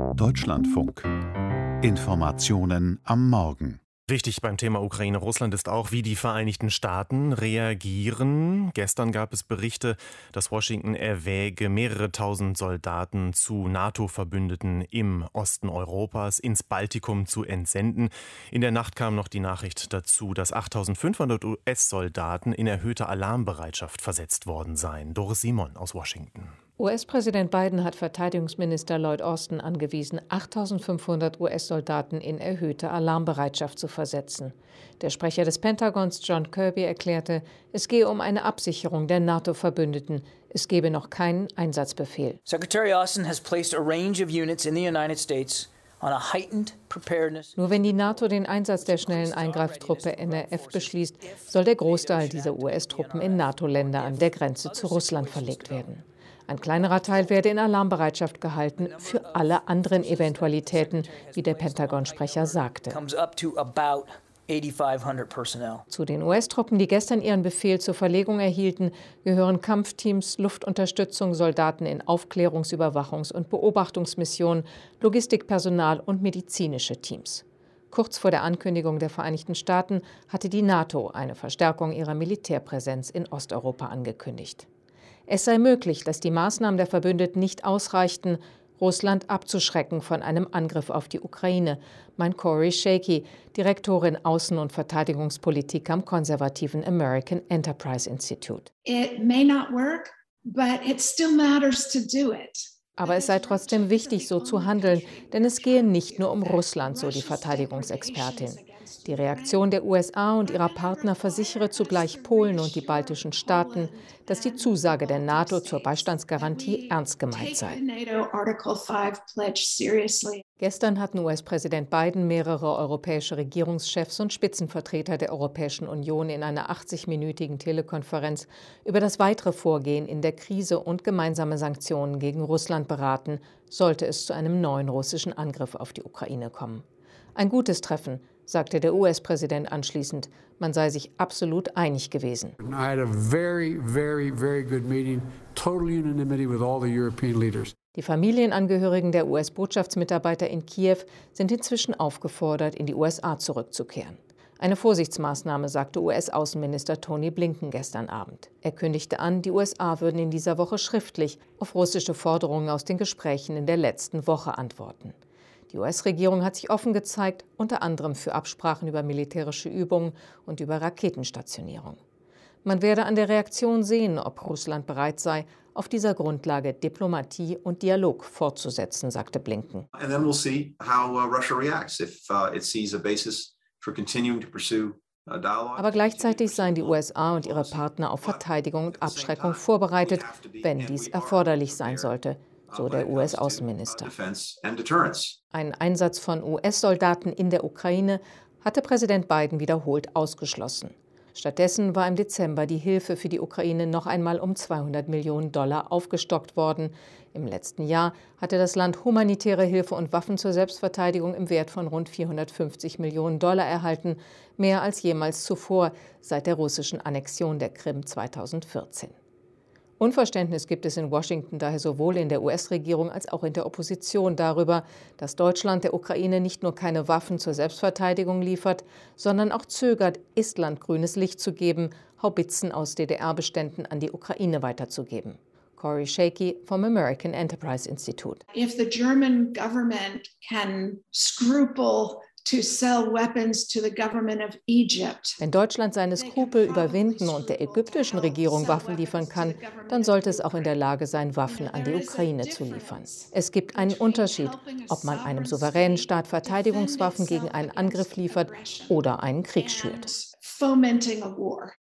Deutschlandfunk. Informationen am Morgen. Wichtig beim Thema Ukraine-Russland ist auch, wie die Vereinigten Staaten reagieren. Gestern gab es Berichte, dass Washington erwäge, mehrere tausend Soldaten zu NATO-Verbündeten im Osten Europas ins Baltikum zu entsenden. In der Nacht kam noch die Nachricht dazu, dass 8.500 US-Soldaten in erhöhte Alarmbereitschaft versetzt worden seien. Doris Simon aus Washington. US-Präsident Biden hat Verteidigungsminister Lloyd Austin angewiesen, 8.500 US-Soldaten in erhöhte Alarmbereitschaft zu versetzen. Der Sprecher des Pentagons, John Kirby, erklärte, es gehe um eine Absicherung der NATO-Verbündeten. Es gebe noch keinen Einsatzbefehl. Secretary Austin has placed a range of units in the United States on a heightened preparedness. Nur wenn die NATO den Einsatz der schnellen Eingreiftruppe NRF beschließt, soll der Großteil dieser US-Truppen in NATO-Länder an der Grenze zu Russland verlegt werden. Ein kleinerer Teil werde in Alarmbereitschaft gehalten für alle anderen Eventualitäten, wie der Pentagon-Sprecher sagte. Zu den US-Truppen, die gestern ihren Befehl zur Verlegung erhielten, gehören Kampfteams, Luftunterstützung, Soldaten in Aufklärungs-, Überwachungs- und Beobachtungsmissionen, Logistikpersonal und medizinische Teams. Kurz vor der Ankündigung der Vereinigten Staaten hatte die NATO eine Verstärkung ihrer Militärpräsenz in Osteuropa angekündigt. Es sei möglich, dass die Maßnahmen der Verbündeten nicht ausreichten, Russland abzuschrecken von einem Angriff auf die Ukraine, meint Corey Shakey, Direktorin Außen- und Verteidigungspolitik am konservativen American Enterprise Institute. It may not work, but it still matters to do it. Aber es sei trotzdem wichtig, so zu handeln, denn es gehe nicht nur um Russland, so die Verteidigungsexpertin. Die Reaktion der USA und ihrer Partner versichere zugleich Polen und die baltischen Staaten, dass die Zusage der NATO zur Beistandsgarantie ernst gemeint sei. Gestern hatten US-Präsident Biden mehrere europäische Regierungschefs und Spitzenvertreter der Europäischen Union in einer 80-minütigen Telekonferenz über das weitere Vorgehen in der Krise und gemeinsame Sanktionen gegen Russland beraten, sollte es zu einem neuen russischen Angriff auf die Ukraine kommen. Ein gutes Treffen, sagte der US-Präsident anschließend. Man sei sich absolut einig gewesen. Die Familienangehörigen der US-Botschaftsmitarbeiter in Kiew sind inzwischen aufgefordert, in die USA zurückzukehren. Eine Vorsichtsmaßnahme, sagte US-Außenminister Tony Blinken gestern Abend. Er kündigte an, die USA würden in dieser Woche schriftlich auf russische Forderungen aus den Gesprächen in der letzten Woche antworten. Die US-Regierung hat sich offen gezeigt, unter anderem für Absprachen über militärische Übungen und über Raketenstationierung. Man werde an der Reaktion sehen, ob Russland bereit sei, auf dieser Grundlage Diplomatie und Dialog fortzusetzen, sagte Blinken. Aber gleichzeitig seien die USA und ihre Partner auf Verteidigung und Abschreckung vorbereitet, wenn dies erforderlich sein sollte, so der US-Außenminister. Einen Einsatz von US-Soldaten in der Ukraine hatte Präsident Biden wiederholt ausgeschlossen. Stattdessen war im Dezember die Hilfe für die Ukraine noch einmal um $200 Millionen aufgestockt worden. Im letzten Jahr hatte das Land humanitäre Hilfe und Waffen zur Selbstverteidigung im Wert von rund $450 Millionen erhalten, mehr als jemals zuvor seit der russischen Annexion der Krim 2014. Unverständnis gibt es in Washington daher sowohl in der US-Regierung als auch in der Opposition darüber, dass Deutschland der Ukraine nicht nur keine Waffen zur Selbstverteidigung liefert, sondern auch zögert, Estland grünes Licht zu geben, Haubitzen aus DDR-Beständen an die Ukraine weiterzugeben. Corey Shakey vom American Enterprise Institute. If the German government can scruple to sell weapons to the government of Egypt. Wenn Deutschland seine Skrupel überwinden und der ägyptischen Regierung Waffen liefern kann, dann sollte es auch in der Lage sein, Waffen an die Ukraine zu liefern. Es gibt einen Unterschied, ob man einem souveränen Staat Verteidigungswaffen gegen einen Angriff liefert oder einen Krieg schürt.